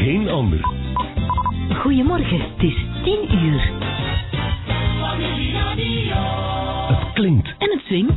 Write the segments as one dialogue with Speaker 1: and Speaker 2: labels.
Speaker 1: geen ander.
Speaker 2: Goedemorgen, het is 10 uur.
Speaker 1: Het klinkt.
Speaker 2: En het zingt.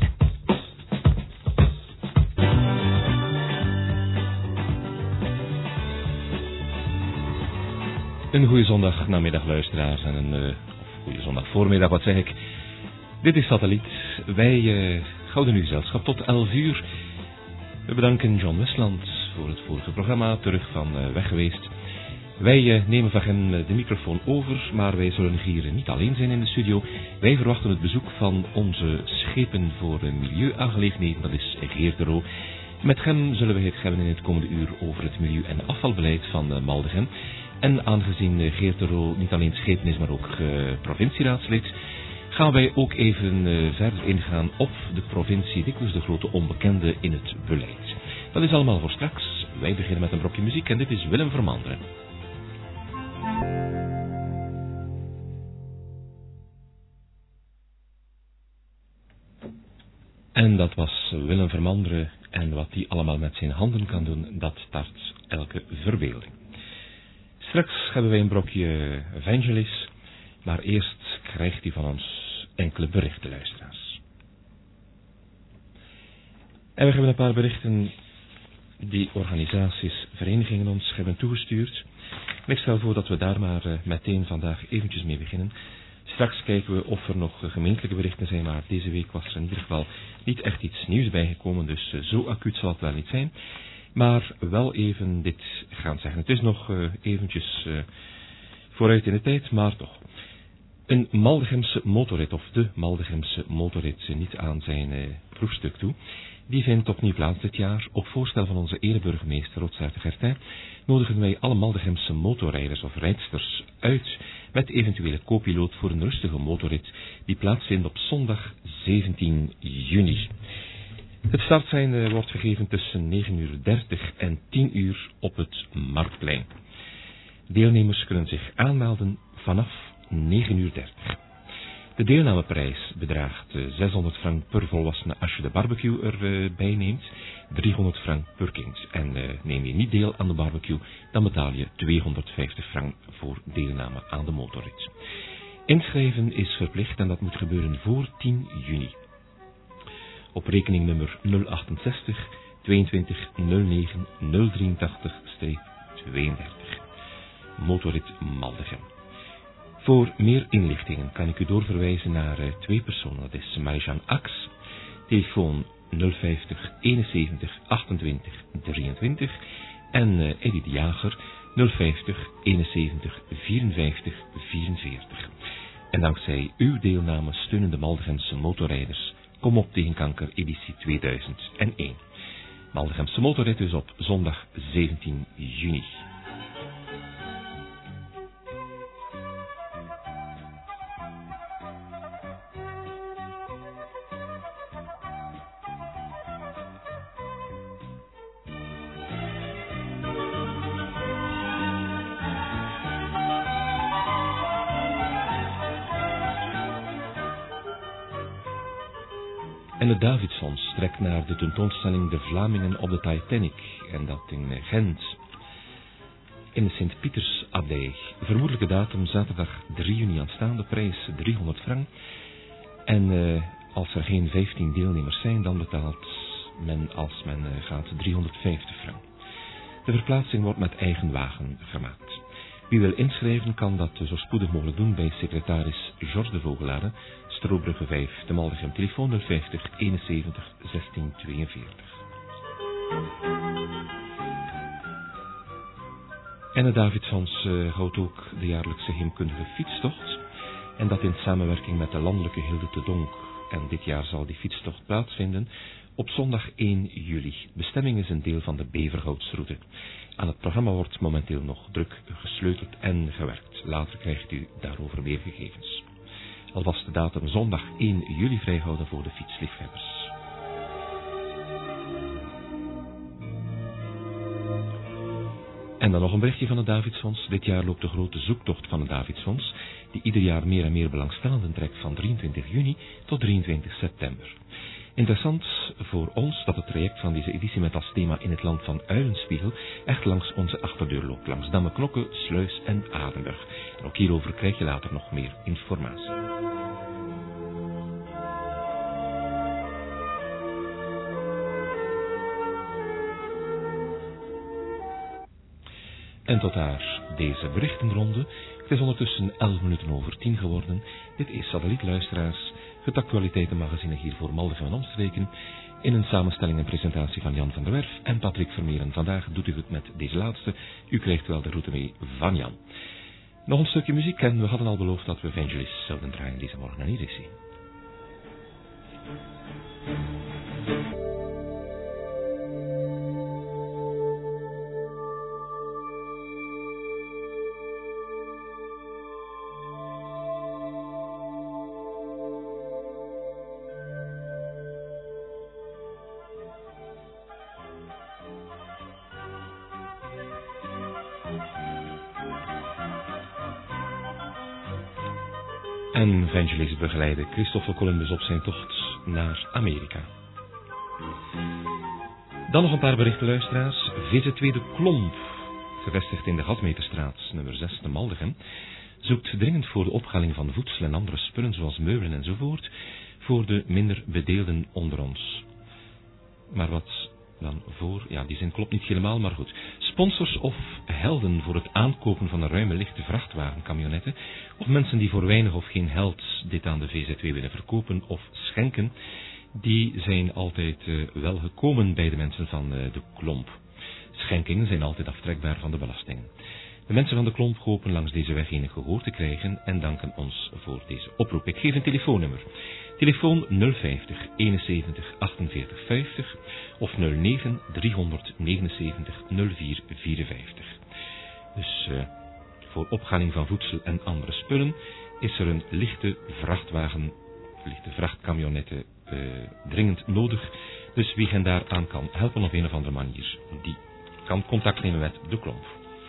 Speaker 3: Een goede zondagnamiddag luisteraars en een goede zondagvoormiddag, wat zeg ik. Dit is Satelliet. Wij houden u gezelschap tot 11 uur. We bedanken John Westland voor het vorige programma, terug van weg geweest. Wij nemen van hem de microfoon over, maar wij zullen hier niet alleen zijn in de studio. Wij verwachten het bezoek van onze schepen voor milieuaangelegenheden, dat is Geert de Roo. Met hem zullen we het hebben in het komende uur over het milieu- en afvalbeleid van Maldegem. En aangezien Geert de Roo niet alleen schepen is, maar ook provincieraadslid, gaan wij ook even verder ingaan op de provincie, dikwijls de grote onbekende in het beleid. Dat is allemaal voor straks. Wij beginnen met een brokje muziek en dit is Willem Vermanderen. En dat was Willem Vermanderen en wat hij allemaal met zijn handen kan doen, dat tart elke verbeelding. Straks hebben wij een brokje Evangelis, maar eerst krijgt hij van ons enkele berichten, luisteraars. En we hebben een paar berichten die organisaties, verenigingen ons hebben toegestuurd. En ik stel voor dat we daar maar meteen vandaag eventjes mee beginnen. Straks kijken we of er nog gemeentelijke berichten zijn, maar deze week was er in ieder geval niet echt iets nieuws bijgekomen, dus zo acuut zal het wel niet zijn. Maar wel even dit gaan zeggen. Het is nog eventjes vooruit in de tijd, maar toch. Een Maldegemse motorrit, of de Maldegemse motorrit, niet aan zijn proefstuk toe, die vindt opnieuw plaats dit jaar. Op voorstel van onze ereburgemeester Rotsaert de Gertijn nodigen wij alle Maldegemse motorrijders of rijdsters uit met eventuele co-piloot voor een rustige motorrit die plaatsvindt op zondag 17 juni. Het startsein wordt gegeven tussen 9:30 en 10 uur op het Marktplein. Deelnemers kunnen zich aanmelden vanaf 9:30. De deelnameprijs bedraagt 600 frank per volwassene als je de barbecue erbij neemt, 300 frank per kind. En neem je niet deel aan de barbecue, dan betaal je 250 frank voor deelname aan de motorrit. Inschrijven is verplicht en dat moet gebeuren voor 10 juni. Op rekeningnummer 068 22 09 083-32. Motorrit Maldegem. Voor meer inlichtingen kan ik u doorverwijzen naar twee personen. Dat is Marijan Ax, telefoon 050 71 28 23 en Edith Jager 050 71 54 44. En dankzij uw deelname steunen de Maldegemse motorrijders Kom op tegen kanker editie 2001. Maldegemse motorrit dus op zondag 17 juni. En de Davidsfonds trekt naar de tentoonstelling De Vlamingen op de Titanic, en dat in Gent. In de Sint-Pieters-abdij. Vermoedelijke datum zaterdag 3 juni aanstaande, prijs 300 frank. En als er geen 15 deelnemers zijn, dan betaalt men als men gaat 350 frank. De verplaatsing wordt met eigen wagen gemaakt. Wie wil inschrijven kan dat zo spoedig mogelijk doen bij secretaris Georges de Vogelade, Strobrugge 5, de Maldegem, telefoon 050 71 16 42. En het Davidsfonds houdt ook de jaarlijkse heemkundige fietstocht. En dat in samenwerking met de landelijke Hilde te Donk. En dit jaar zal die fietstocht plaatsvinden op zondag 1 juli. Bestemming is een deel van de Beverhoutsroute. Aan het programma wordt momenteel nog druk gesleuteld en gewerkt. Later krijgt u daarover meer gegevens. Alvast de datum zondag 1 juli vrijhouden voor de fietsliefhebbers. En dan nog een berichtje van het Davidsfonds. Dit jaar loopt de grote zoektocht van het Davidsfonds, die ieder jaar meer en meer belangstellenden trekt van 23 juni tot 23 september. Interessant voor ons dat het traject van deze editie met als thema In het land van Uilenspiegel echt langs onze achterdeur loopt, langs Damme, Knokke, Sluis en Adenburg. En ook hierover krijg je later nog meer informatie. En tot daar deze berichtenronde. Het is ondertussen 11:11 geworden. Dit is Satellietluisteraars, het actualiteitenmagazine hier voor Maldegem en omstreken, in een samenstelling en presentatie van Jan van der Werf en Patrick Vermeeren. Vandaag doet u het met deze laatste. U krijgt wel de route mee van Jan. Nog een stukje muziek en we hadden al beloofd dat we Vangelis zouden draaien deze morgen aan editie. En Vangelis begeleidde Christopher Columbus op zijn tocht naar Amerika. Dan nog een paar berichten, luisteraars. VZ2 De Klomp, gevestigd in de Gasmeterstraat, nummer 6 te Maldegem, zoekt dringend voor de opgaling van voedsel en andere spullen zoals meubelen enzovoort voor de minder bedeelden onder ons. Maar wat dan voor? Ja, die zin klopt niet helemaal, maar goed. Sponsors of helden voor het aankopen van een ruime lichte vrachtwagenkamionetten, of mensen die voor weinig of geen geld dit aan de VZ2 willen verkopen of schenken, die zijn altijd wel gekomen bij de mensen van De Klomp. Schenkingen zijn altijd aftrekbaar van de belastingen. De mensen van De Klomp hopen langs deze weg enig gehoor te krijgen en danken ons voor deze oproep. Ik geef een telefoonnummer. Telefoon 050 71 48 50 of 09 379 04 54. Dus voor opgaling van voedsel en andere spullen is er een lichte vrachtkamionetten dringend nodig. Dus wie hen daaraan kan helpen op een of andere manier, die kan contact nemen met De Klomp.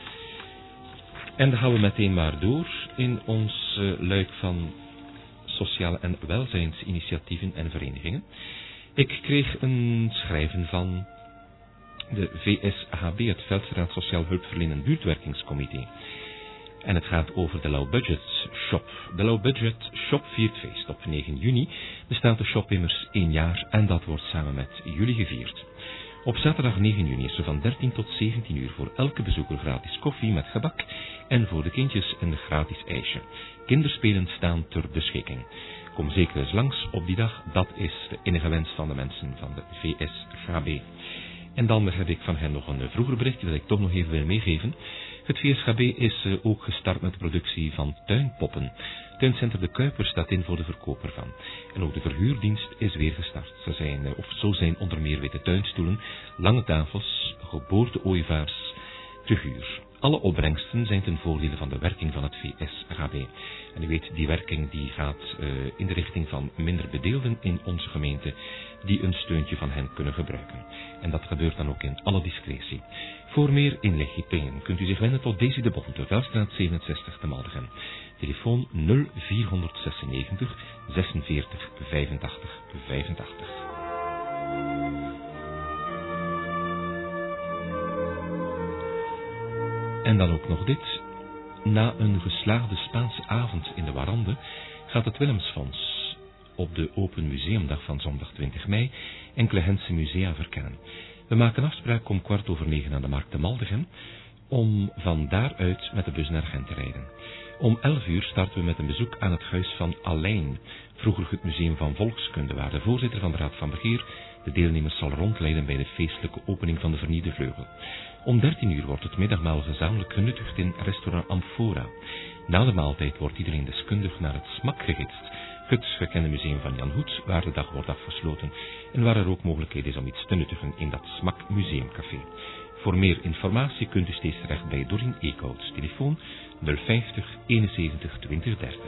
Speaker 3: En dan gaan we meteen maar door in ons luik van sociale en welzijnsinitiatieven en verenigingen. Ik kreeg een schrijven van de VSHB, het Veldstraat Sociaal Hulpverlenen Buurtwerkingscomité. En het gaat over de Low Budget Shop. De Low Budget Shop viert feest. Op 9 juni bestaat de shop immers 1 jaar en dat wordt samen met jullie gevierd. Op zaterdag 9 juni is er van 13 tot 17 uur voor elke bezoeker gratis koffie met gebak en voor de kindjes een gratis ijsje. Kinderspelen staan ter beschikking. Kom zeker eens langs op die dag, dat is de innige wens van de mensen van de VSHB. En dan heb ik van hen nog een vroeger berichtje dat ik toch nog even wil meegeven. Het VSHB is ook gestart met de productie van tuinpoppen. Tuincentrum De Kuiper staat in voor de verkoop ervan. En ook de verhuurdienst is weer gestart. Zo zijn onder meer witte tuinstoelen, lange tafels, geboorte-ooievaars te huur. Alle opbrengsten zijn ten voordele van de werking van het VSHB. En u weet, die werking die gaat in de richting van minder bedeelden in onze gemeente die een steuntje van hen kunnen gebruiken. En dat gebeurt dan ook in alle discretie. Voor meer inlichtingen kunt u zich wenden tot Daisy de Bonte, Veldstraat 67 te Maldegem. Telefoon 0496 46 85 85. En dan ook nog dit. Na een geslaagde Spaanse avond in de Warande gaat het Willemsfonds op de Open Museumdag van zondag 20 mei enkele Gentse musea verkennen. We maken afspraak om 9:15 aan de Markt te Maldegem om van daaruit met de bus naar Gent te rijden. Om 11 uur starten we met een bezoek aan het huis van Alijn, vroeger het Museum van Volkskunde, waar de voorzitter van de Raad van Beheer de deelnemers zal rondleiden bij de feestelijke opening van de vernieuwde vleugel. Om 13 uur wordt het middagmaal gezamenlijk genuttigd in restaurant Amphora. Na de maaltijd wordt iedereen deskundig naar het SMAK gegidst, het gekende museum van Jan Hoed, waar de dag wordt afgesloten en waar er ook mogelijkheid is om iets te nuttigen in dat SMAK Museumcafé. Voor meer informatie kunt u steeds terecht bij Dorien Eekhout. Telefoon 050 71 20 30.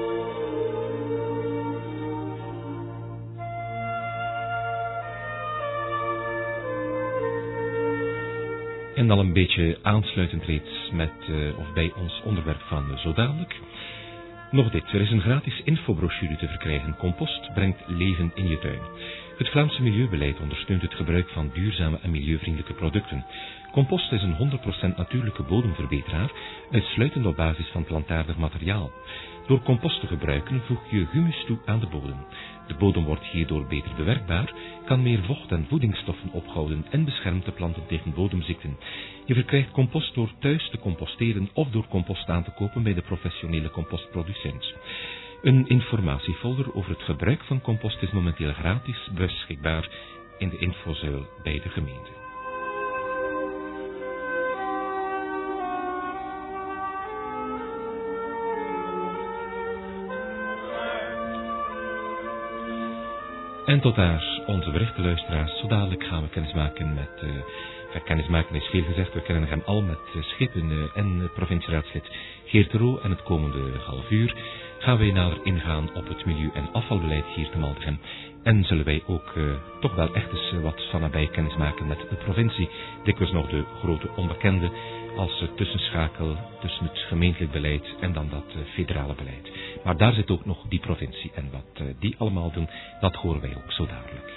Speaker 3: En dan een beetje aansluitend reeds met of bij ons onderwerp van zo dadelijk. Nog dit, er is een gratis infobrochure te verkrijgen. Compost brengt leven in je tuin. Het Vlaamse milieubeleid ondersteunt het gebruik van duurzame en milieuvriendelijke producten. Compost is een 100% natuurlijke bodemverbeteraar, uitsluitend op basis van plantaardig materiaal. Door compost te gebruiken voeg je humus toe aan de bodem. De bodem wordt hierdoor beter bewerkbaar, kan meer vocht en voedingsstoffen ophouden en beschermt de planten tegen bodemziekten. Je verkrijgt compost door thuis te composteren of door compost aan te kopen bij de professionele compostproducent. Een informatiefolder over het gebruik van compost is momenteel gratis beschikbaar in de infozuil bij de gemeente. En tot daar onze berichtenluisteraars. Zo dadelijk gaan we kennismaken met... kennismaken is veel gezegd, we kennen hem al met Schepen en provincieraadslid Geert de Roo. En het komende half uur gaan wij nader ingaan op het milieu- en afvalbeleid hier te Maldegem. En zullen wij ook toch wel echt eens wat van nabij kennismaken met de provincie. Dikwijls nog de grote onbekende als tussenschakel tussen het gemeentelijk beleid en dan dat federale beleid. Maar daar zit ook nog die provincie en wat die allemaal doen, dat horen wij ook zo dadelijk.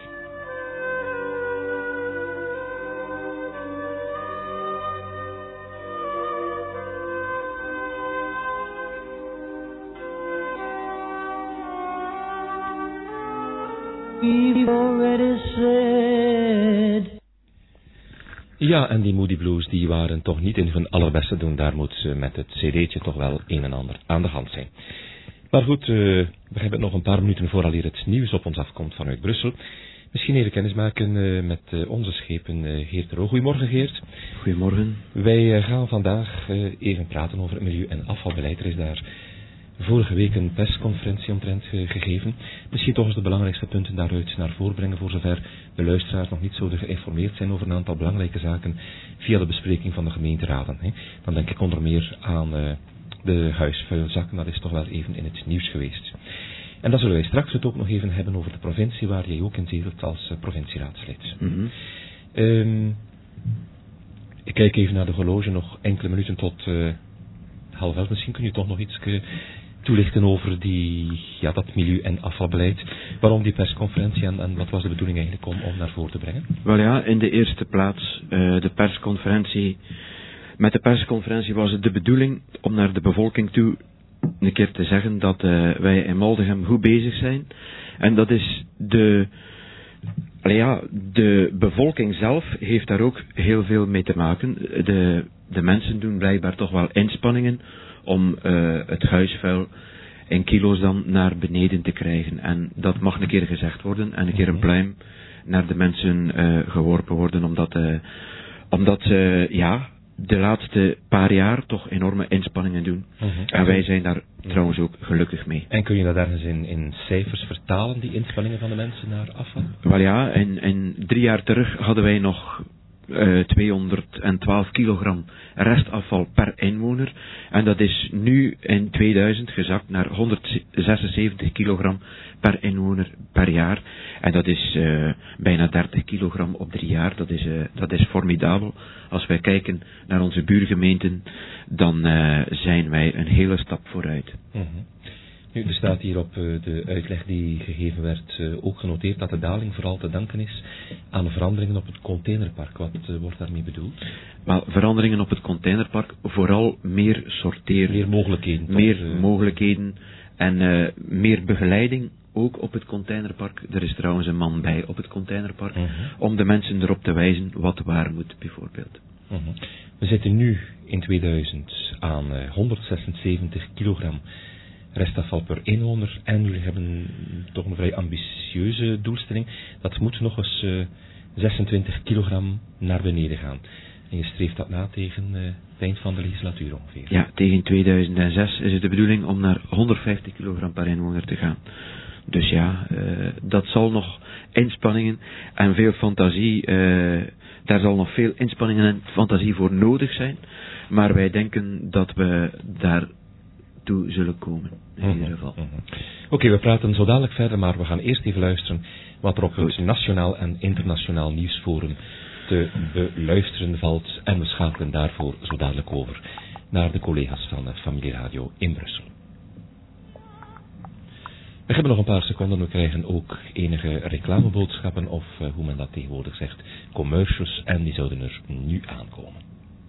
Speaker 3: Ja, en die Moody Blues die waren toch niet in hun allerbeste doen. Daar moet met het cd'tje toch wel een en ander aan de hand zijn. Maar goed, we hebben nog een paar minuten vooral hier het nieuws op ons afkomt vanuit Brussel. Misschien even kennismaken met onze schepen Geert de Roo. Goedemorgen Geert.
Speaker 4: Goedemorgen.
Speaker 3: Wij gaan vandaag even praten over het milieu- en afvalbeleid. Er is daar vorige week een persconferentie omtrent gegeven. Misschien toch eens de belangrijkste punten daaruit naar voren brengen, voor zover de luisteraars nog niet zo geïnformeerd zijn over een aantal belangrijke zaken via de bespreking van de gemeenteraden. Dan denk ik onder meer aan de huisvuilzakken, dat is toch wel even in het nieuws geweest. En dan zullen wij straks het ook nog even hebben over de provincie, waar jij ook in zetelt als provincieraadslid.
Speaker 4: Mm-hmm.
Speaker 3: Ik kijk even naar de horloge, nog enkele minuten tot 11:30. Misschien kun je toch nog iets toelichten over dat milieu- en afvalbeleid. Waarom die persconferentie en wat was de bedoeling eigenlijk om naar voren te brengen?
Speaker 4: Wel ja, in de eerste plaats de persconferentie. Met de persconferentie was het de bedoeling om naar de bevolking toe een keer te zeggen dat wij in Maldegem goed bezig zijn. En dat is de bevolking zelf heeft daar ook heel veel mee te maken. De mensen doen blijkbaar toch wel inspanningen om het huisvuil in kilo's dan naar beneden te krijgen. En dat mag een keer gezegd worden en een keer een pluim naar de mensen geworpen worden, omdat ze de laatste paar jaar toch enorme inspanningen doen. En wij zijn daar trouwens ook gelukkig mee.
Speaker 3: En kun je dat ergens in cijfers vertalen, die inspanningen van de mensen naar afval?
Speaker 4: Wel ja, in 3 jaar terug hadden wij nog 212 kilogram restafval per inwoner. En dat is nu in 2000 gezakt naar 176 kilogram per inwoner per jaar. En dat is bijna 30 kilogram op 3 jaar. Dat is formidabel. Als wij kijken naar onze buurgemeenten, dan zijn wij een hele stap vooruit.
Speaker 3: Nu, er staat hier op de uitleg die gegeven werd ook genoteerd dat de daling vooral te danken is aan veranderingen op het containerpark. Wat wordt daarmee bedoeld?
Speaker 4: Wel, veranderingen op het containerpark, vooral meer sorteren.
Speaker 3: Meer mogelijkheden.
Speaker 4: Meer mogelijkheden en meer begeleiding ook op het containerpark. Er is trouwens een man bij op het containerpark om de mensen erop te wijzen wat waar moet bijvoorbeeld.
Speaker 3: We zitten nu in 2000 aan 176 kilogram restafval per inwoner en jullie hebben toch een vrij ambitieuze doelstelling. Dat moet nog eens 26 kilogram naar beneden gaan. En je streeft dat na tegen het eind van de legislatuur ongeveer.
Speaker 4: Ja, tegen 2006 is het de bedoeling om naar 150 kilogram per inwoner te gaan. Dus ja, dat zal nog inspanningen en veel fantasie, daar zal nog veel inspanningen en fantasie voor nodig zijn. Maar wij denken dat we daar toe zullen komen, in ieder geval.
Speaker 3: Oké, we praten zo dadelijk verder, maar we gaan eerst even luisteren wat er op het nationaal en internationaal nieuwsforum te beluisteren valt. En we schakelen daarvoor zo dadelijk over naar de collega's van Familie Radio in Brussel. We hebben nog een paar seconden. We krijgen ook enige reclameboodschappen of hoe men dat tegenwoordig zegt, commercials, en die zouden er nu aankomen.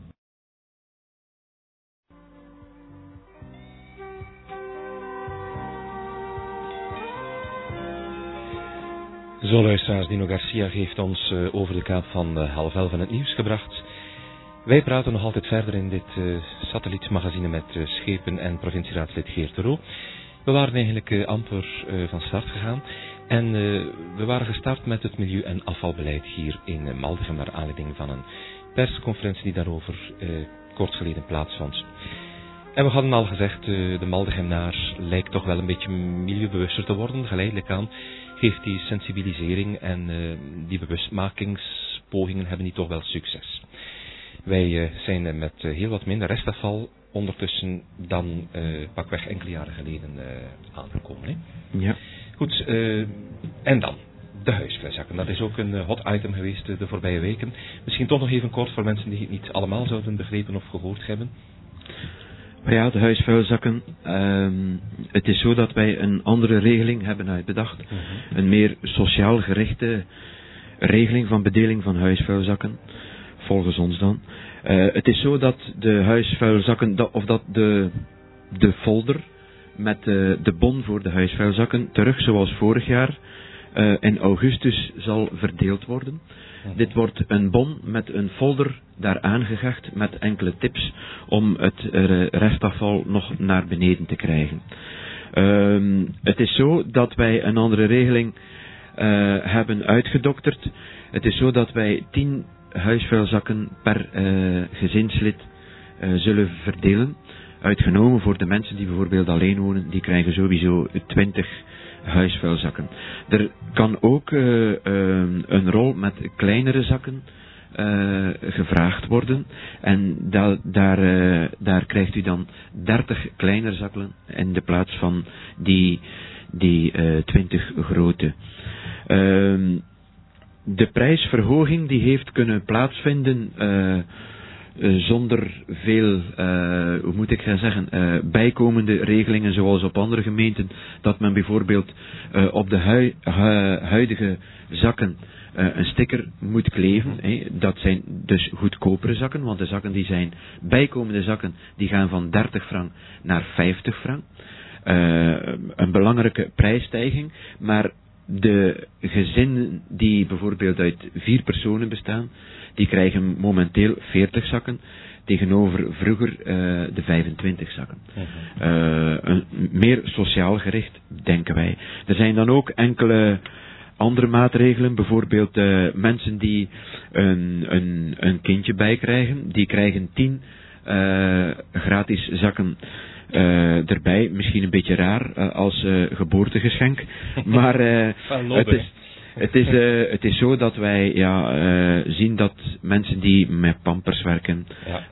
Speaker 3: Zo, luisteraars, Dino Garcia heeft ons over de kaap van 10:30 het nieuws gebracht. Wij praten nog altijd verder in dit satellietmagazine met schepen en provincieraadslid Geert de Roo. We waren eigenlijk amper van start gegaan en we waren gestart met het milieu- en afvalbeleid hier in Maldegem naar aanleiding van een persconferentie die daarover kort geleden plaatsvond. En we hadden al gezegd, de Maldegemenaar lijkt toch wel een beetje milieubewuster te worden. Geleidelijk aan geeft die sensibilisering en die bewustmakingspogingen hebben die toch wel succes. Wij zijn met heel wat minder restafval ondertussen dan pakweg enkele jaren geleden aangekomen. Hè?
Speaker 4: Ja.
Speaker 3: Goed, en dan de huisvuilzakken. Dat is ook een hot item geweest de voorbije weken. Misschien toch nog even kort voor mensen die het niet allemaal zouden begrepen of gehoord hebben.
Speaker 4: Maar ja, de huisvuilzakken. Het is zo dat wij een andere regeling hebben uitbedacht. Een meer sociaal gerichte regeling van bedeling van huisvuilzakken. Volgens ons dan. Het is zo dat de huisvuilzakken, dat de folder met de bon voor de huisvuilzakken terug zoals vorig jaar in augustus zal verdeeld worden. Dit wordt een bon met een folder daar aangehecht met enkele tips om het restafval nog naar beneden te krijgen. Het is zo dat wij een andere regeling hebben uitgedokterd. Het is zo dat wij 10 huisvuilzakken per gezinslid zullen verdelen. Uitgenomen voor de mensen die bijvoorbeeld alleen wonen, die krijgen sowieso 20 huisvuilzakken. Er kan ook een rol met kleinere zakken gevraagd worden. En daar krijgt u dan 30 kleinere zakken in de plaats van die 20 grote. De prijsverhoging die heeft kunnen plaatsvinden zonder veel, hoe moet ik gaan zeggen, bijkomende regelingen zoals op andere gemeenten, dat men bijvoorbeeld op de huidige zakken een sticker moet kleven. Dat zijn dus goedkopere zakken, want de zakken die zijn, bijkomende zakken, die gaan van 30 frank naar 50 frank. Een belangrijke prijsstijging, maar de gezinnen die bijvoorbeeld uit 4 personen bestaan, die krijgen momenteel 40 zakken, tegenover vroeger de 25 zakken. Meer sociaal gericht, denken wij. Er zijn dan ook enkele andere maatregelen, bijvoorbeeld mensen die een kindje bijkrijgen, die krijgen 10 gratis zakken erbij. Misschien een beetje raar als geboortegeschenk, maar het is zo dat wij zien dat mensen die met pampers werken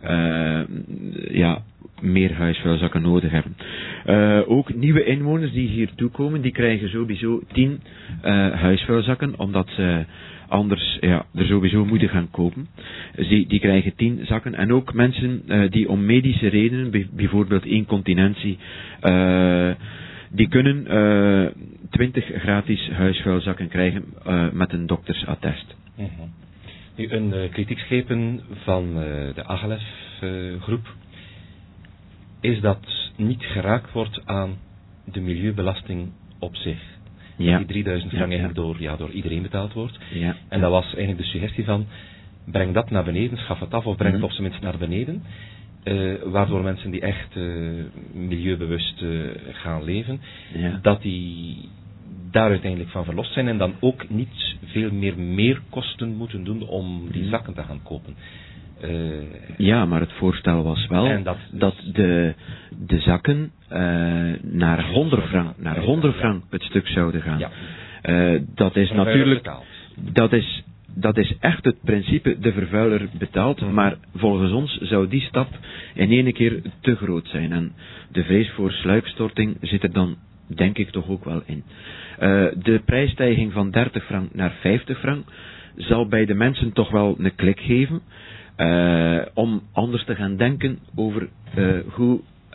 Speaker 4: meer huisvuilzakken nodig hebben. Ook nieuwe inwoners die hier toekomen, die krijgen sowieso 10 huisvuilzakken, omdat ze anders er sowieso moeten gaan kopen. Die krijgen 10 zakken. En ook mensen die om medische redenen, bijvoorbeeld incontinentie, die kunnen 20 gratis huisvuilzakken krijgen met een doktersattest.
Speaker 3: Nu, een kritiekschepen van de Agalef groep is dat niet geraakt wordt aan de milieubelasting op zich.
Speaker 4: Ja.
Speaker 3: Die 3000 frank eigenlijk door iedereen betaald wordt.
Speaker 4: Ja.
Speaker 3: En dat was eigenlijk de suggestie van, breng dat naar beneden, schaf het af of breng het op zijn minst naar beneden. Waardoor mensen die echt milieubewust gaan leven, dat die daar uiteindelijk van verlost zijn en dan ook niet veel meer kosten moeten doen om die zakken te gaan kopen.
Speaker 4: Ja, maar het voorstel was wel dat de zakken naar 100 frank het stuk zouden gaan. Ja. Dat is natuurlijk, dat is echt het principe, de vervuiler betaalt, maar volgens ons zou die stap in één keer te groot zijn. En de vrees voor sluipstorting zit er dan, denk ik, toch ook wel in. De prijsstijging van 30 frank naar 50 frank zal bij de mensen toch wel een klik geven, om anders te gaan denken over hoe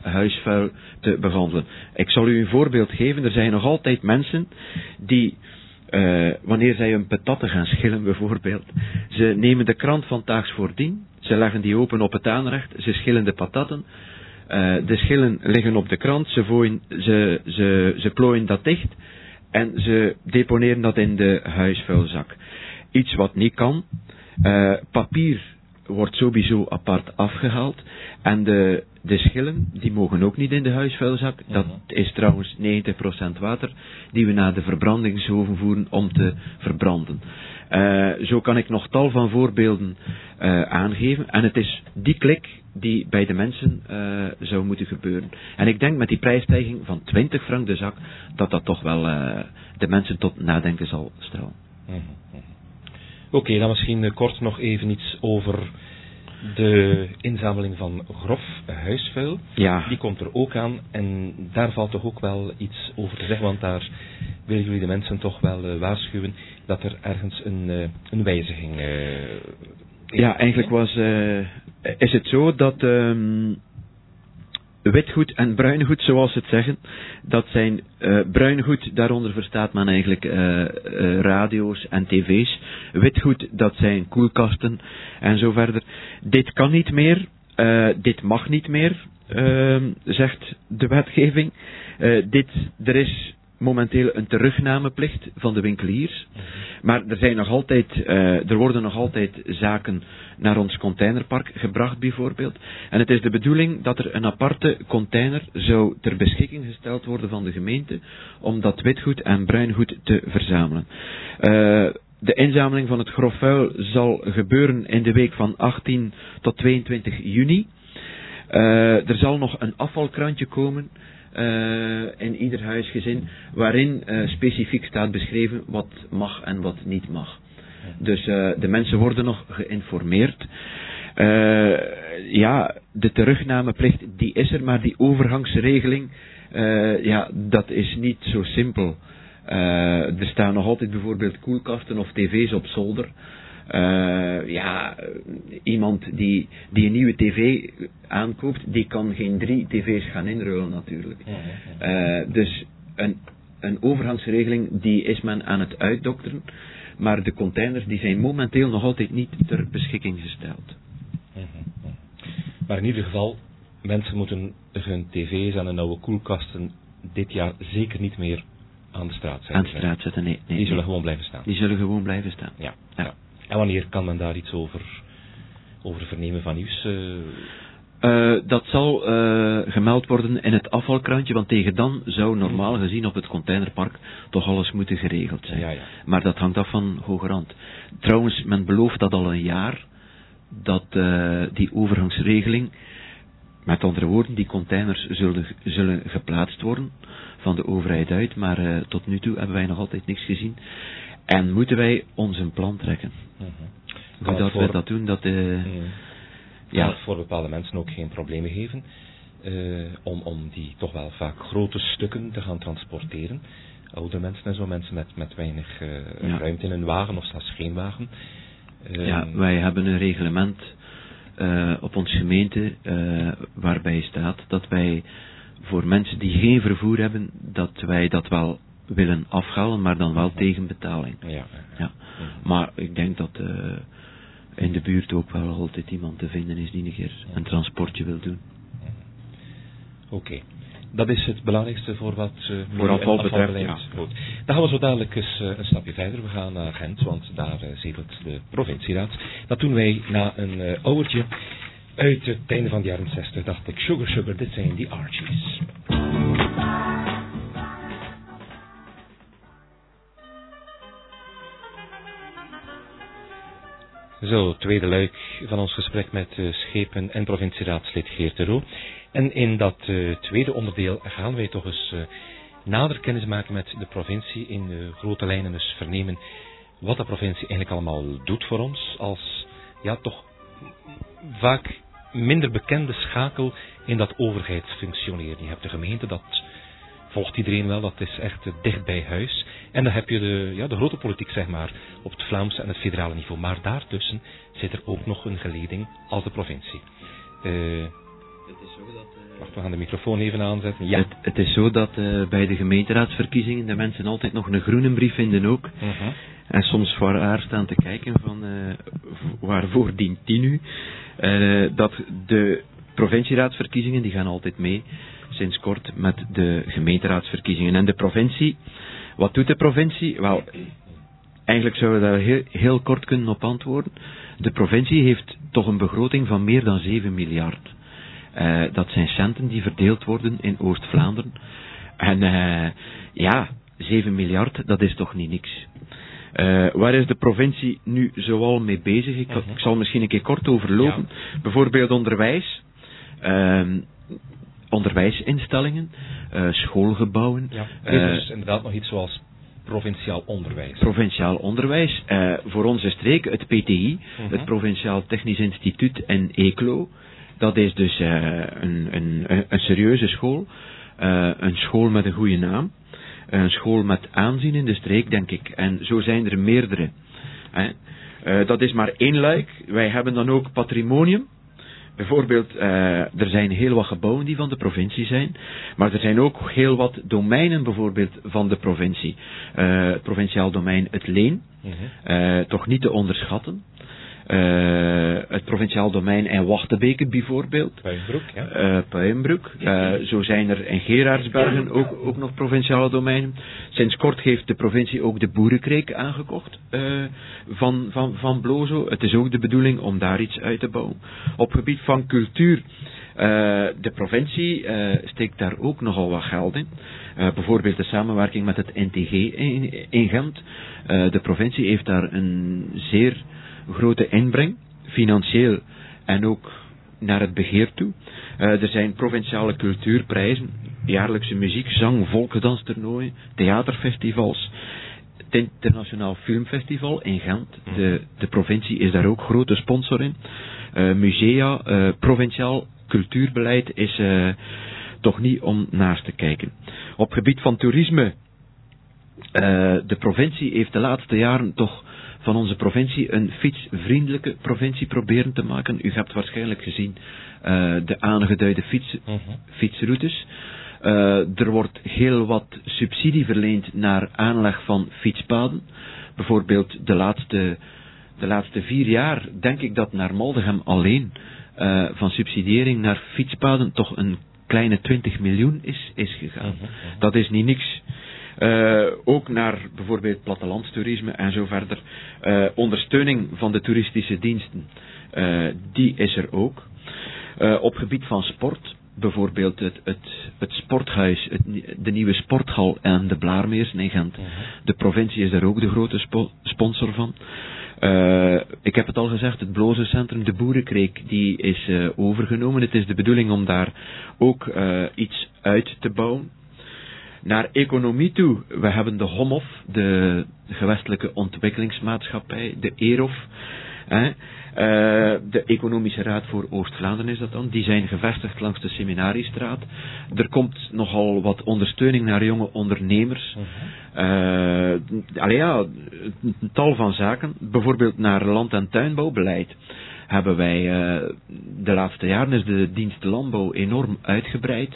Speaker 4: huisvuil te behandelen. Ik zal u een voorbeeld geven. Er zijn nog altijd mensen die, wanneer zij een patatte gaan schillen bijvoorbeeld, ze nemen de krant van Taags Voordien, ze leggen die open op het aanrecht, ze schillen de patatten, de schillen liggen op de krant, ze plooien dat dicht en ze deponeren dat in de huisvuilzak. Iets wat niet kan. Papier wordt sowieso apart afgehaald. En de schillen, die mogen ook niet in de huisvuilzak. Dat is trouwens 90% water die we naar de verbrandingshoven voeren om te verbranden. Zo kan ik nog tal van voorbeelden aangeven. En het is die klik die bij de mensen zou moeten gebeuren. En ik denk met die prijsstijging van 20 frank de zak, dat toch wel de mensen tot nadenken zal stellen.
Speaker 3: Oké, dan misschien kort nog even iets over de inzameling van grof huisvuil.
Speaker 4: Ja.
Speaker 3: Die komt er ook aan en daar valt toch ook wel iets over te zeggen, want daar willen jullie de mensen toch wel waarschuwen dat er ergens een wijziging is.
Speaker 4: Ja, eigenlijk is het zo dat witgoed en bruingoed, zoals ze het zeggen, dat zijn bruingoed, daaronder verstaat men eigenlijk radio's en tv's. Witgoed, dat zijn koelkasten en zo verder. Dit kan niet meer, dit mag niet meer, zegt de wetgeving. Er is momenteel een terugnameplicht van de winkeliers. Maar er worden nog altijd zaken naar ons containerpark gebracht bijvoorbeeld. En het is de bedoeling dat er een aparte container zou ter beschikking gesteld worden van de gemeente om dat witgoed en bruingoed te verzamelen. De inzameling van het grof vuil zal gebeuren in de week van 18 tot 22 juni. Er zal nog een afvalkrantje komen in ieder huisgezin, waarin specifiek staat beschreven wat mag en wat niet mag. Dus de mensen worden nog geïnformeerd. De terugnameplicht die is er, maar die overgangsregeling, dat is niet zo simpel. Er staan nog altijd bijvoorbeeld koelkasten of tv's op zolder. Iemand die een nieuwe tv aankoopt, die kan geen 3 tv's gaan inruilen natuurlijk. Dus een overgangsregeling, die is men aan het uitdokteren, maar de containers die zijn momenteel nog altijd niet ter beschikking gesteld.
Speaker 3: Maar in ieder geval, mensen moeten hun tv's en hun oude koelkasten dit jaar zeker niet meer aan de straat zetten.
Speaker 4: Aan de straat zetten, nee.
Speaker 3: Die zullen gewoon blijven staan.
Speaker 4: Die zullen gewoon blijven staan.
Speaker 3: Ja. En wanneer kan men daar iets over vernemen van nieuws?
Speaker 4: Dat zal gemeld worden in het afvalkrantje, want tegen dan zou normaal gezien op het containerpark toch alles moeten geregeld zijn.
Speaker 3: Ja.
Speaker 4: Maar dat hangt af van hogerhand. Trouwens, men belooft dat al een jaar, dat die overgangsregeling, met andere woorden, die containers zullen geplaatst worden van de overheid uit, maar tot nu toe hebben wij nog altijd niks gezien. En moeten wij ons een plan trekken. Hoe dat we dat doen,
Speaker 3: Kan het voor bepaalde mensen ook geen problemen geven om die toch wel vaak grote stukken te gaan transporteren. Oude mensen en zo, mensen met weinig ruimte in hun wagen of zelfs geen wagen.
Speaker 4: Wij hebben een reglement op onze gemeente waarbij staat dat wij voor mensen die geen vervoer hebben, dat wij dat wel willen afhalen, maar dan wel tegen betaling. Ja. Maar ik denk dat in de buurt ook wel altijd iemand te vinden is die een keer een transportje wil doen.
Speaker 3: Oké. Dat is het belangrijkste voor wat
Speaker 4: voor afval betreft. Ja.
Speaker 3: Goed. Dan gaan we zo dadelijk eens een stapje verder. We gaan naar Gent, want daar zetelt de provincieraad. Dat doen wij na een ouwertje uit het einde van de jaren 60. Dacht ik, Sugar, dit zijn die Archies. Zo, tweede luik van ons gesprek met schepen- en provincieraadslid Geert de Roo. En in dat tweede onderdeel gaan wij toch eens nader kennis maken met de provincie, in grote lijnen dus vernemen wat de provincie eigenlijk allemaal doet voor ons, als toch vaak minder bekende schakel in dat overheidsfunctioneren. Je hebt de gemeente, dat volgt iedereen wel, dat is echt dicht bij huis. En dan heb je de grote politiek, zeg maar, op het Vlaamse en het federale niveau. Maar daartussen zit er ook nog een geleding als de provincie.
Speaker 4: Het is zo dat...
Speaker 3: Wacht, we gaan de microfoon even aanzetten. Ja.
Speaker 4: Het is zo dat bij de gemeenteraadsverkiezingen de mensen altijd nog een groene brief vinden ook. En soms voor haar staan te kijken van waarvoor dient die nu. Dat de provincieraadsverkiezingen die gaan altijd mee sinds kort met de gemeenteraadsverkiezingen. En de provincie, wat doet de provincie? Wel, eigenlijk zouden we daar heel kort kunnen op antwoorden. De provincie heeft toch een begroting van meer dan 7 miljard. Dat zijn centen die verdeeld worden in Oost-Vlaanderen. En 7 miljard, dat is toch niet niks. Waar is de provincie nu zoal mee bezig? Ik zal misschien een keer kort overlopen. Ja. Bijvoorbeeld onderwijs. Onderwijsinstellingen. Schoolgebouwen.
Speaker 3: Ja, er is dus inderdaad nog iets zoals provinciaal onderwijs.
Speaker 4: Provinciaal onderwijs. Voor onze streek, het PTI, het Provinciaal Technisch Instituut en ECLO. Dat is dus een serieuze school. Een school met een goede naam. Een school met aanzien in de streek, denk ik. En zo zijn er meerdere. Dat is maar één luik. Wij hebben dan ook patrimonium. Bijvoorbeeld, er zijn heel wat gebouwen die van de provincie zijn. Maar er zijn ook heel wat domeinen bijvoorbeeld van de provincie. Het provinciaal domein Het Leen. Toch niet te onderschatten. Het provinciaal domein in Wachtebeke bijvoorbeeld.
Speaker 3: Puimbroek, ja.
Speaker 4: Puimbroek. Zo zijn er in Gerardsbergen ook nog provinciale domeinen. Sinds kort heeft de provincie ook de Boerenkreek aangekocht van Blozo. Het is ook de bedoeling om daar iets uit te bouwen. Op gebied van cultuur. De provincie steekt daar ook nogal wat geld in. Bijvoorbeeld de samenwerking met het NTG in Gent. De provincie heeft daar een zeer grote inbreng, financieel en ook naar het beheer toe. Er zijn provinciale cultuurprijzen, jaarlijkse muziek, zang, volksdanstoernooien, theaterfestivals, het Internationaal Filmfestival in Gent. De provincie is daar ook grote sponsor in. Musea, provinciaal cultuurbeleid is toch niet om naast te kijken. Op gebied van toerisme, de provincie heeft de laatste jaren toch van onze provincie een fietsvriendelijke provincie proberen te maken. U hebt waarschijnlijk gezien de aangeduide fietsroutes. Er wordt heel wat subsidie verleend naar aanleg van fietspaden. Bijvoorbeeld de laatste 4 jaar denk ik dat naar Maldegem alleen van subsidiëring naar fietspaden toch een kleine 20 miljoen is gegaan. Dat is niet niks. Ook naar bijvoorbeeld plattelandstoerisme en zo verder. Ondersteuning van de toeristische diensten, die is er ook. Op gebied van sport, bijvoorbeeld het sporthuis, de nieuwe sporthal en de Blaarmeers in Gent. De provincie is daar ook de grote sponsor van. Ik heb het al gezegd, het Blozecentrum, de Boerenkreek, die is overgenomen. Het is de bedoeling om daar ook iets uit te bouwen. Naar economie toe, we hebben de HOMOF, de Gewestelijke Ontwikkelingsmaatschappij, de EROF, de Economische Raad voor Oost-Vlaanderen is dat dan. Die zijn gevestigd langs de Seminariestraat. Er komt nogal wat ondersteuning naar jonge ondernemers. Een tal van zaken. Bijvoorbeeld naar land- en tuinbouwbeleid hebben wij de laatste jaren is de dienst landbouw enorm uitgebreid.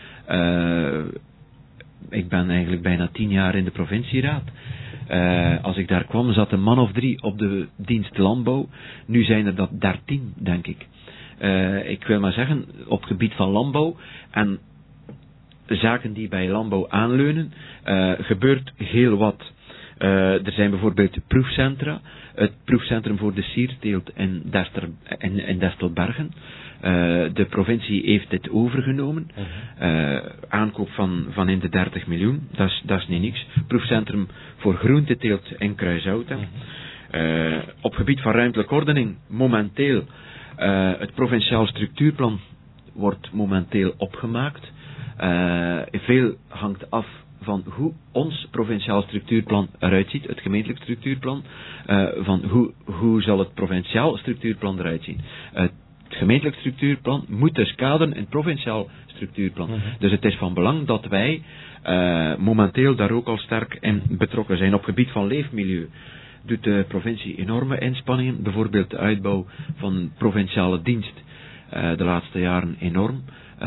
Speaker 4: Ik ben eigenlijk bijna 10 jaar in de provincieraad. Als ik daar kwam, zat een man of 3 op de dienst landbouw. Nu zijn er dat 13, denk ik. Ik wil maar zeggen, op het gebied van landbouw en zaken die bij landbouw aanleunen, gebeurt heel wat. Er zijn bijvoorbeeld proefcentra. Het proefcentrum voor de sierteelt in Destelbergen. De provincie heeft dit overgenomen. Aankoop van in de 30 miljoen. Dat is niet niks. Proefcentrum voor groenteteelt in Kruishoutem. Op gebied van ruimtelijke ordening, momenteel, het provinciaal structuurplan wordt momenteel opgemaakt. Veel hangt af van hoe ons provinciaal structuurplan eruit ziet, het gemeentelijk structuurplan, van hoe zal het provinciaal structuurplan eruit zien. Het gemeentelijk structuurplan moet dus kaderen in het provinciaal structuurplan. Dus het is van belang dat wij momenteel daar ook al sterk in betrokken zijn. Op gebied van leefmilieu doet de provincie enorme inspanningen, bijvoorbeeld de uitbouw van een provinciale dienst de laatste jaren enorm.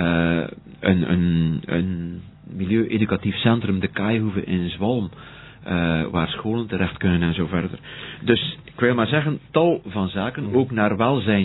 Speaker 4: Een milieu-educatief centrum, de Kaaihoeve in Zwalm, waar scholen terecht kunnen en zo verder. Dus ik wil maar zeggen, tal van zaken, ook naar welzijn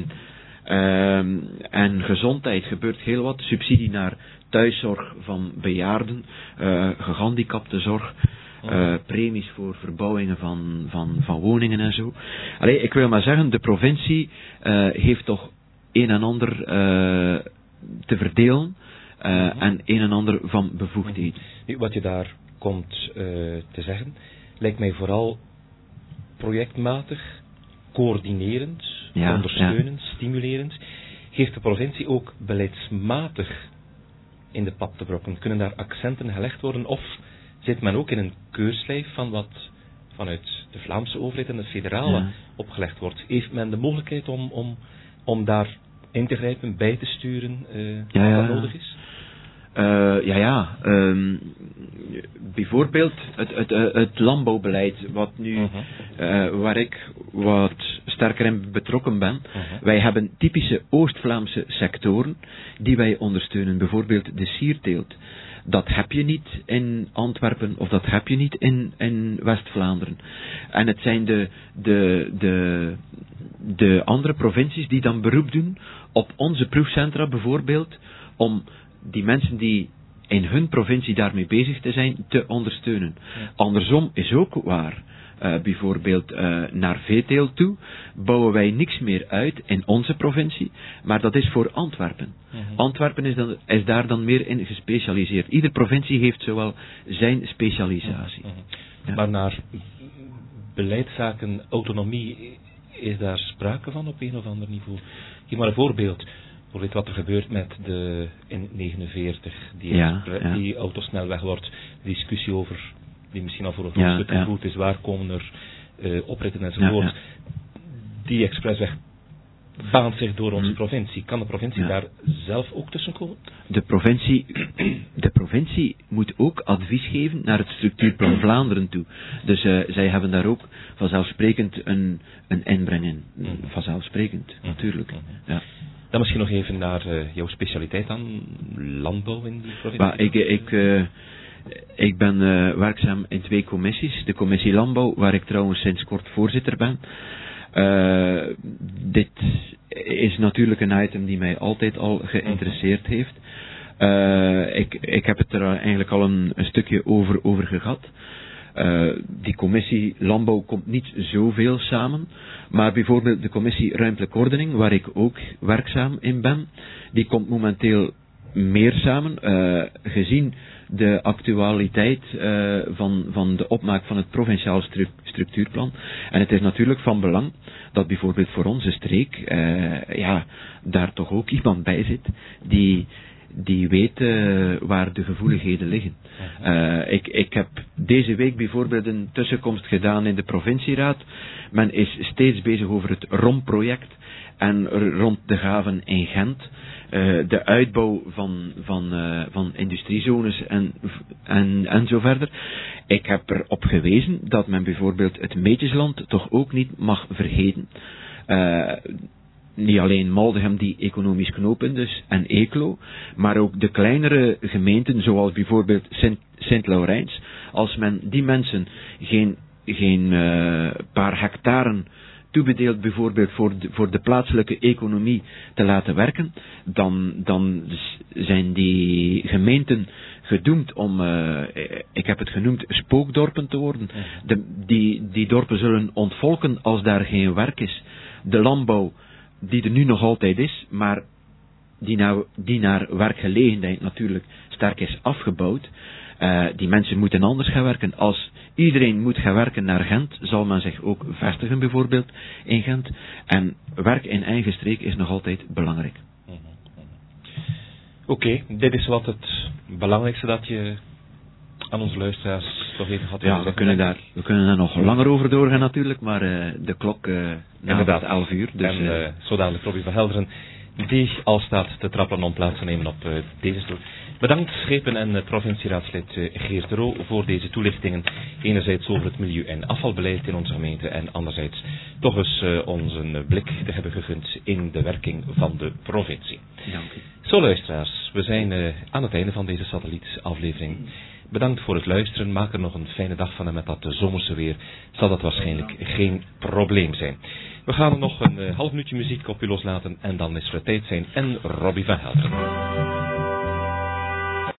Speaker 4: en gezondheid gebeurt heel wat. Subsidie naar thuiszorg van bejaarden, gehandicaptenzorg, premies voor verbouwingen van woningen en zo. Allee, ik wil maar zeggen, de provincie heeft toch een en ander te verdelen en een en ander van bevoegdheden.
Speaker 3: Wat je daar komt te zeggen, lijkt mij vooral projectmatig, coördinerend, ondersteunend, stimulerend. Heeft de provincie ook beleidsmatig in de pap te brokken? Kunnen daar accenten gelegd worden? Of zit men ook in een keurslijf van wat vanuit de Vlaamse overheid en de federale opgelegd wordt? Heeft men de mogelijkheid om daar in te grijpen, bij te sturen, wat nodig is?
Speaker 4: Bijvoorbeeld het landbouwbeleid, wat nu, waar ik wat sterker in betrokken ben. Wij hebben typische Oost-Vlaamse sectoren die wij ondersteunen. Bijvoorbeeld de sierteelt. Dat heb je niet in Antwerpen of dat heb je niet in West-Vlaanderen. En het zijn de andere provincies die dan beroep doen op onze proefcentra bijvoorbeeld, om die mensen die in hun provincie daarmee bezig te zijn, te ondersteunen. Andersom is ook waar. Bijvoorbeeld naar veeteelt toe bouwen wij niks meer uit in onze provincie, maar dat is voor Antwerpen. Antwerpen is daar dan meer in gespecialiseerd. Iedere provincie heeft zowel zijn specialisatie.
Speaker 3: Maar naar beleidszaken, autonomie, is daar sprake van op een of ander niveau? Geef maar een voorbeeld. Bijvoorbeeld wat er gebeurt met de in 49 die autosnelweg wordt, discussie over, die misschien al voor een groot stuk gevoeld is, waar komen er opritten enzovoort. Die expressweg baant zich door onze provincie. Kan de provincie daar zelf ook tussen komen?
Speaker 4: De provincie moet ook advies geven naar het structuurplan Vlaanderen toe. Dus zij hebben daar ook vanzelfsprekend een inbreng in. Vanzelfsprekend, natuurlijk. Ja.
Speaker 3: Dan misschien nog even naar jouw specialiteit aan, landbouw in die provincie.
Speaker 4: Ik ben werkzaam in 2 commissies. De commissie Landbouw, waar ik trouwens sinds kort voorzitter ben. Dit is natuurlijk een item die mij altijd al geïnteresseerd heeft. Ik heb het er eigenlijk al een stukje over gehad. Die commissie Landbouw komt niet zoveel samen, maar bijvoorbeeld de commissie Ruimtelijke Ordening, waar ik ook werkzaam in ben, die komt momenteel meer samen, gezien de actualiteit van de opmaak van het provinciaal structuurplan. En het is natuurlijk van belang dat bijvoorbeeld voor onze streek daar toch ook iemand bij zit die weet waar de gevoeligheden liggen. Ik heb deze week bijvoorbeeld een tussenkomst gedaan in de provincieraad. Men is steeds bezig over het ROM-project en rond de haven in Gent. De uitbouw van industriezones en zo verder. Ik heb erop gewezen dat men bijvoorbeeld het Meetjesland toch ook niet mag vergeten. Niet alleen Maldegem die economisch knooppunt is en Eeklo, maar ook de kleinere gemeenten zoals bijvoorbeeld Sint-Laurijns. Als men die mensen geen paar hectaren toebedeelt bijvoorbeeld voor de plaatselijke economie te laten werken, dan zijn die gemeenten gedoemd om, ik heb het genoemd, spookdorpen te worden. Die dorpen zullen ontvolken als daar geen werk is. De landbouw, die er nu nog altijd is, maar die naar werkgelegenheid natuurlijk sterk is afgebouwd. Die mensen moeten anders gaan werken. Als iedereen moet gaan werken naar Gent, zal men zich ook vestigen bijvoorbeeld in Gent. En werk in eigen streek is nog altijd belangrijk.
Speaker 3: Oké, dit is wat het belangrijkste dat je aan onze luisteraars toch even had.
Speaker 4: Ja, we kunnen daar nog langer over doorgaan natuurlijk, maar de klok inderdaad 11 uur. Dus,
Speaker 3: en zo dadelijk Robbie van Helderen die al staat te trappelen om plaats te nemen op deze stoel. Bedankt schepen- en provincieraadslid Geert de Roo voor deze toelichtingen. Enerzijds over het milieu- en afvalbeleid in onze gemeente en anderzijds toch eens ons een blik te hebben gegund in de werking van de provincie.
Speaker 4: Dank u.
Speaker 3: Zo luisteraars, we zijn aan het einde van deze satellietaflevering. Bedankt voor het luisteren. Maak er nog een fijne dag van en met dat zomerse weer zal dat waarschijnlijk geen probleem zijn. We gaan er nog een half minuutje muziek op u loslaten en dan is het tijd zijn en Robbie van Helderen.